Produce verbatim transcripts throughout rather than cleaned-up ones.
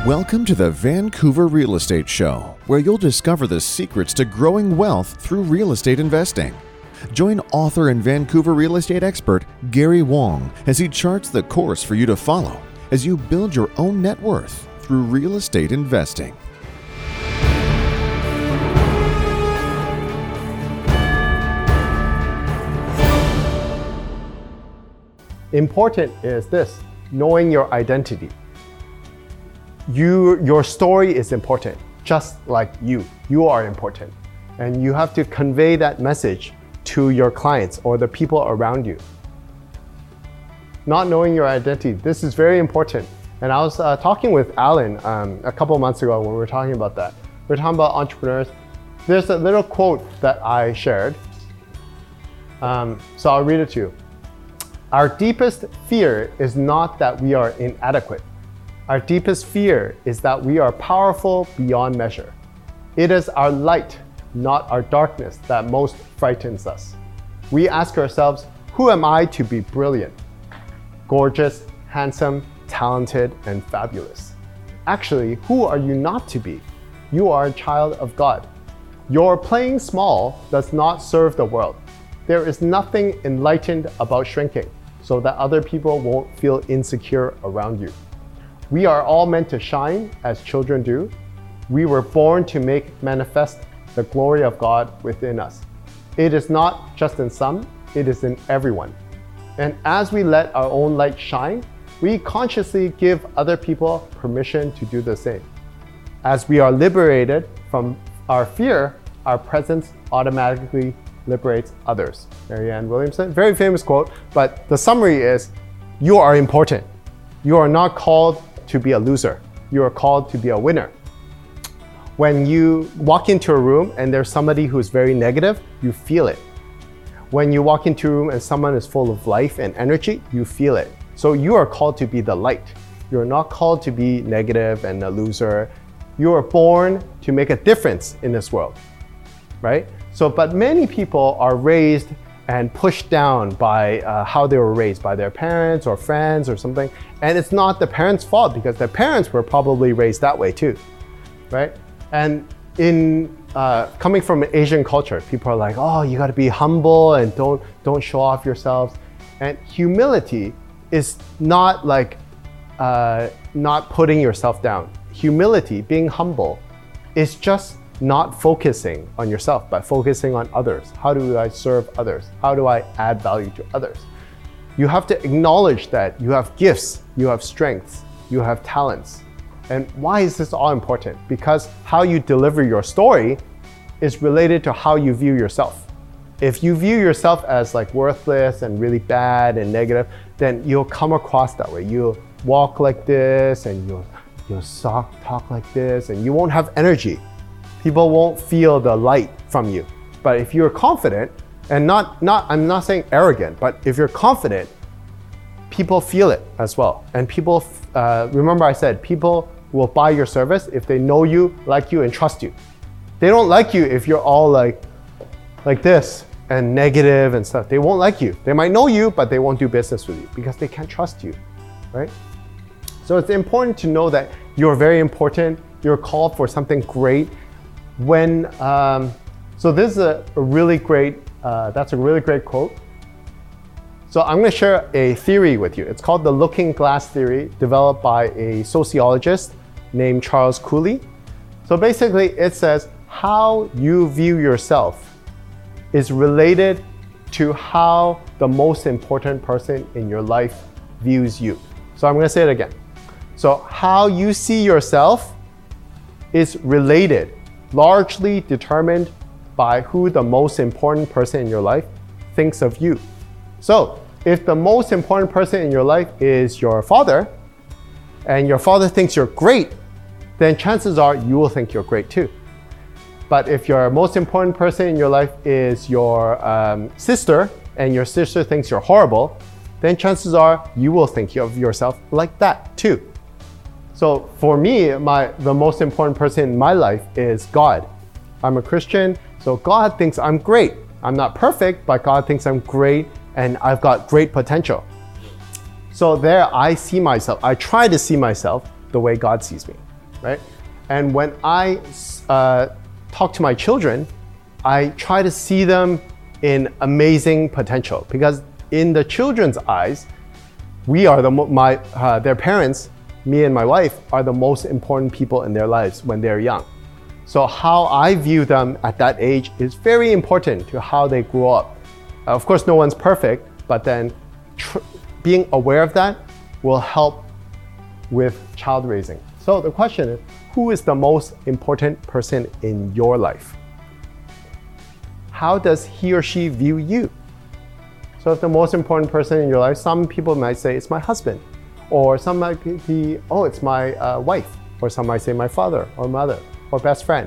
Welcome to the Vancouver Real Estate Show, where you'll discover the secrets to growing wealth through real estate investing. Join author and Vancouver real estate expert Gary Wong as he charts the course for you to follow as you build your own net worth through real estate investing. Important is this, knowing your identity. You, your story is important, just like you. You are important. And you have to convey that message to your clients or the people around you. Not knowing your identity, this is very important. And I was uh, talking with Alan um, a couple months ago when we were talking about that. We were talking about entrepreneurs. There's a little quote that I shared. Um, so I'll read it to you. Our deepest fear is not that we are inadequate. Our deepest fear is that we are powerful beyond measure. It is our light, not our darkness, that most frightens us. We ask ourselves, who am I to be brilliant, gorgeous, handsome, talented, and fabulous? Actually, who are you not to be? You are a child of God. Your playing small does not serve the world. There is nothing enlightened about shrinking, so that other people won't feel insecure around you. We are all meant to shine as children do. We were born to make manifest the glory of God within us. It is not just in some, it is in everyone. And as we let our own light shine, we consciously give other people permission to do the same. As we are liberated from our fear, our presence automatically liberates others. Marianne Williamson, very famous quote, but the summary is, you are important. You are not called to be a loser. You are called to be a winner. When you walk into a room and there's somebody who's very negative, you feel it. When you walk into a room and someone is full of life and energy, you feel it. So you are called to be the light. You're not called to be negative and a loser. You are born to make a difference in this world, right? So, but many people are raised and pushed down by uh, how they were raised by their parents or friends or something. And it's not the parents' fault because their parents were probably raised that way too, right? And in uh, coming from an Asian culture, people are like, oh, you gotta be humble and don't, don't show off yourselves. And humility is not like uh, not putting yourself down. Humility, being humble, is just not focusing on yourself, but focusing on others. How do I serve others? How do I add value to others? You have to acknowledge that you have gifts, you have strengths, you have talents. And why is this all important? Because how you deliver your story is related to how you view yourself. If you view yourself as like worthless and really bad and negative, then you'll come across that way. You'll walk like this and you'll, you'll talk, talk like this and you won't have energy. People won't feel the light from you. But if you're confident, and not, not, I'm not saying arrogant, but if you're confident, people feel it as well. And people, uh, remember I said, people will buy your service if they know you, like you, and trust you. They don't like you if you're all like, like this and negative and stuff. They won't like you. They might know you, but they won't do business with you because they can't trust you, right? So it's important to know that you're very important. You're called for something great. When, um, so this is a, a really great, uh, that's a really great quote. So I'm gonna share a theory with you. It's called the looking glass theory, developed by a sociologist named Charles Cooley. So basically it says how you view yourself is related to how the most important person in your life views you. So I'm gonna say it again. So how you see yourself is related, largely determined by who the most important person in your life thinks of you. So if the most important person in your life is your father, and your father thinks you're great, then chances are you will think you're great too. But if your most important person in your life is your um, sister, and your sister thinks you're horrible, then chances are you will think of yourself like that too. So for me, my, the most important person in my life is God. I'm a Christian, so God thinks I'm great. I'm not perfect, but God thinks I'm great and I've got great potential. So there I see myself, I try to see myself the way God sees me. right? And when I uh, talk to my children, I try to see them in amazing potential, because in the children's eyes, we are the my uh, their parents, me and my wife, are the most important people in their lives when they're young. So how I view them at that age is very important to how they grow up. Uh, of course, no one's perfect, but then tr- being aware of that will help with child raising. So the question is, who is the most important person in your life? How does he or she view you? So if the most important person in your life, some people might say it's my husband, or some might be, oh, it's my uh, wife, or some might say my father or mother or best friend.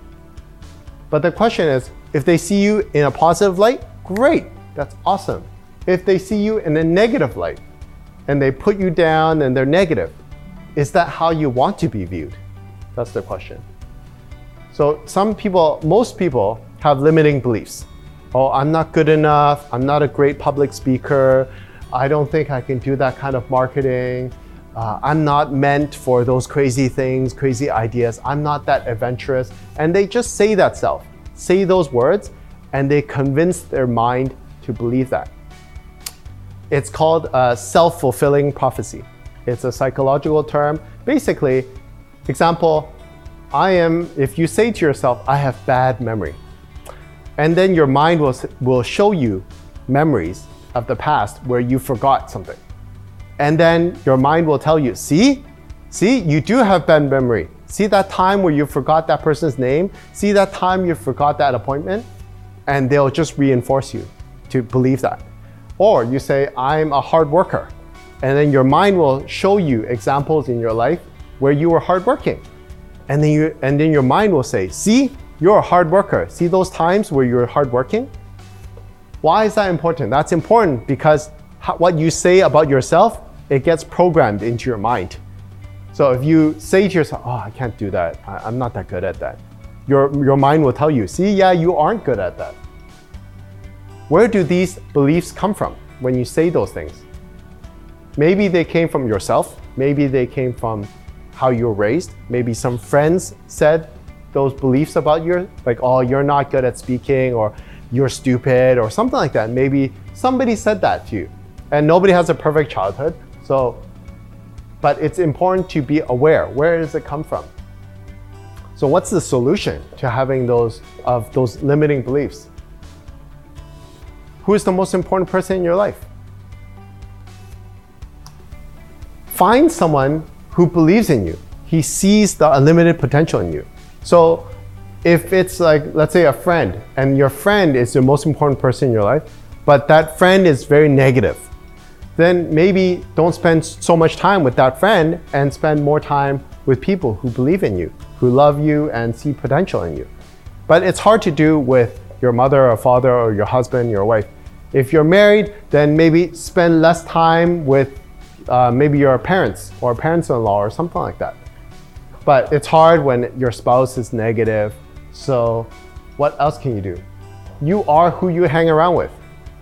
But the question is, if they see you in a positive light, great, that's awesome. If they see you in a negative light and they put you down and they're negative, is that how you want to be viewed? That's the question. So some people, most people have limiting beliefs. Oh, I'm not good enough, I'm not a great public speaker, I don't think I can do that kind of marketing, uh, I'm not meant for those crazy things, crazy ideas, I'm not that adventurous. And they just say that self, say those words, and they convince their mind to believe that. It's called a self-fulfilling prophecy. It's a psychological term. Basically, example, I am, if you say to yourself, I have bad memory, and then your mind will, will show you memories of the past where you forgot something. And then your mind will tell you, see, see, you do have bad memory. See that time where you forgot that person's name? See that time you forgot that appointment? And they'll just reinforce you to believe that. Or you say, I'm a hard worker. And then your mind will show you examples in your life where you were hardworking. And then, you, and then your mind will say, see, you're a hard worker. See those times where you're hardworking? Why is that important? That's important because how, what you say about yourself, it gets programmed into your mind. So if you say to yourself, oh, I can't do that, I, I'm not that good at that, your, your mind will tell you, see, yeah, you aren't good at that. Where do these beliefs come from when you say those things? Maybe they came from yourself, maybe they came from how you were raised, maybe some friends said those beliefs about you, like, oh, you're not good at speaking, or you're stupid, or something like that. Maybe somebody said that to you. And nobody has a perfect childhood, so, but it's important to be aware. Where does it come from? So what's the solution to having those, of those limiting beliefs? Who is the most important person in your life? Find someone who believes in you. He sees the unlimited potential in you. So if it's like, let's say a friend, and your friend is the most important person in your life, but that friend is very negative, then maybe don't spend so much time with that friend and spend more time with people who believe in you, who love you and see potential in you. But it's hard to do with your mother or father or your husband, your wife. If you're married, then maybe spend less time with uh, maybe your parents or parents-in-law or something like that. But it's hard when your spouse is negative. So what else can you do? You are who you hang around with.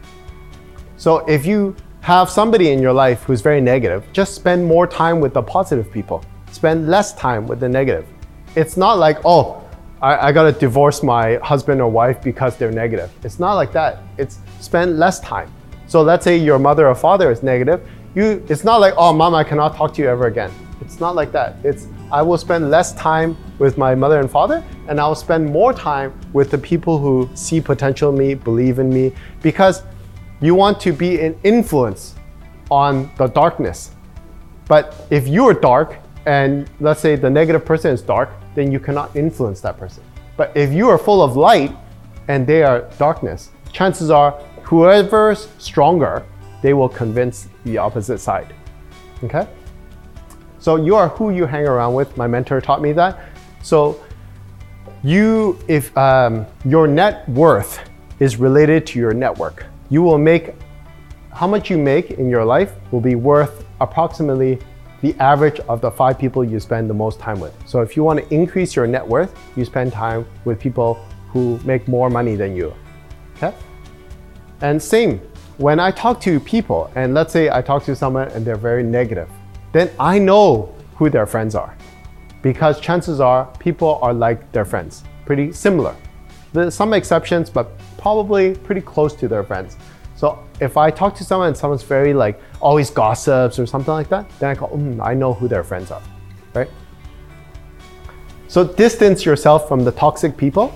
So if you have somebody in your life who's very negative, just spend more time with the positive people. Spend less time with the negative. It's not like, oh, I, I gotta divorce my husband or wife because they're negative. It's not like that. It's spend less time. So let's say your mother or father is negative. You, it's not like, oh, mom, I cannot talk to you ever again. It's not like that. It's, I will spend less time with my mother and father, and I will spend more time with the people who see potential in me, believe in me, because you want to be an influence on the darkness. But if you are dark, and let's say the negative person is dark, then you cannot influence that person. But if you are full of light and they are darkness, chances are whoever's stronger, they will convince the opposite side. Okay? So you are who you hang around with. My mentor taught me that. So you, if um, your net worth is related to your network, you will make, how much you make in your life will be worth approximately the average of the five people you spend the most time with. So if you want to increase your net worth, you spend time with people who make more money than you. Okay? And same, when I talk to people, and let's say I talk to someone and they're very negative, then I know who their friends are. because chances are people are like their friends, pretty similar. There's some exceptions, but probably pretty close to their friends. So if I talk to someone and someone's very like always gossips or something like that, then I go, mm, I know who their friends are, right? So distance yourself from the toxic people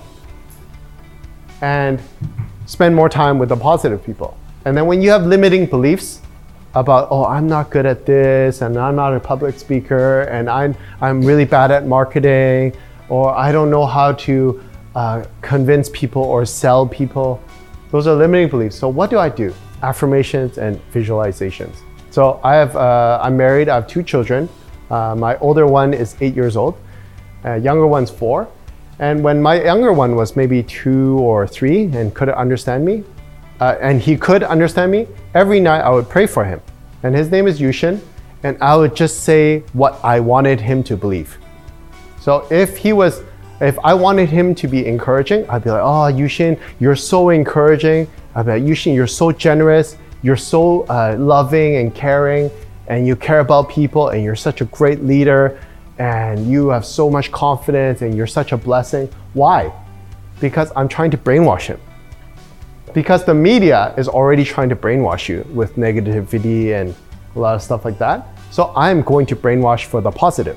and spend more time with the positive people. And then when you have limiting beliefs about, oh, I'm not good at this, and I'm not a public speaker, and I'm, I'm really bad at marketing, or I don't know how to uh, convince people or sell people. Those are limiting beliefs. So what do I do? Affirmations and visualizations. So I have, uh, I'm married, I have two children. Uh, my older one is eight years old, uh, younger one's four. And when my younger one was maybe two or three and couldn't understand me, uh, and he could understand me, every night I would pray for him. And his name is Yushin, and I would just say what I wanted him to believe. So if he was, if I wanted him to be encouraging, I'd be like, oh, Yushin, you're so encouraging. I'd be like, Yushin, you're so generous. You're so uh, loving and caring, and you care about people, and you're such a great leader, and you have so much confidence, and you're such a blessing. Why? Because I'm trying to brainwash him. Because the media is already trying to brainwash you with negativity and a lot of stuff like that. So I'm going to brainwash for the positive.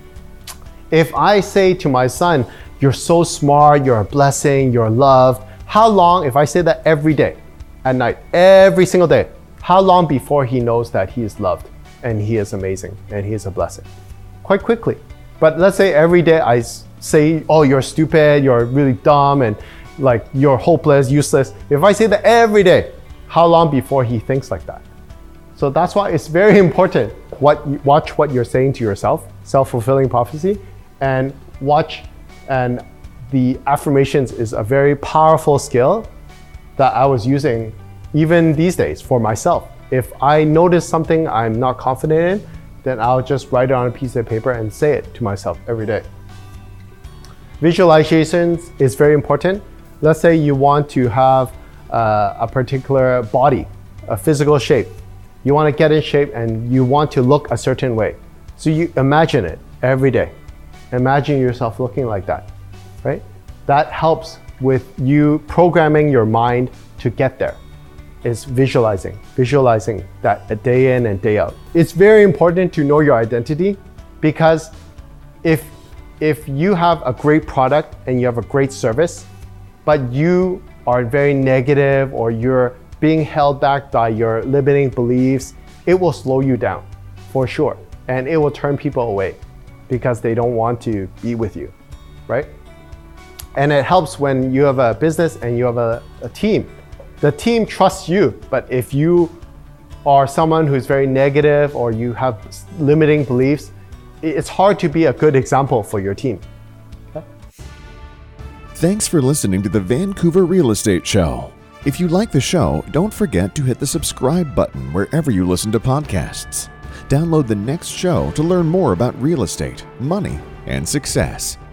If I say to my son, you're so smart, you're a blessing, you're loved, how long, if I say that every day, at night, every single day, how long before he knows that he is loved and he is amazing and he is a blessing? Quite quickly. But let's say every day I say, oh, you're stupid, you're really dumb, and like you're hopeless, useless. If I say that every day, how long before he thinks like that? So that's why it's very important. What watch what you're saying to yourself, self-fulfilling prophecy, and watch, and the affirmations is a very powerful skill that I was using even these days for myself. If I notice something I'm not confident in, then I'll just write it on a piece of paper and say it to myself every day. Visualizations is very important. Let's say you want to have uh, a particular body, a physical shape. You want to get in shape and you want to look a certain way. So you imagine it every day. Imagine yourself looking like that, right? That helps with you programming your mind to get there. Is visualizing, visualizing that a day in and day out. It's very important to know your identity, because if, if you have a great product and you have a great service, but you are very negative or you're being held back by your limiting beliefs, it will slow you down for sure. And it will turn people away because they don't want to be with you, right? And it helps when you have a business and you have a, a team. The team trusts you, but if you are someone who's very negative or you have limiting beliefs, it's hard to be a good example for your team. Okay? Thanks for listening to the Vancouver Real Estate Show. If you like the show, don't forget to hit the subscribe button wherever you listen to podcasts. Download the next show to learn more about real estate, money, and success.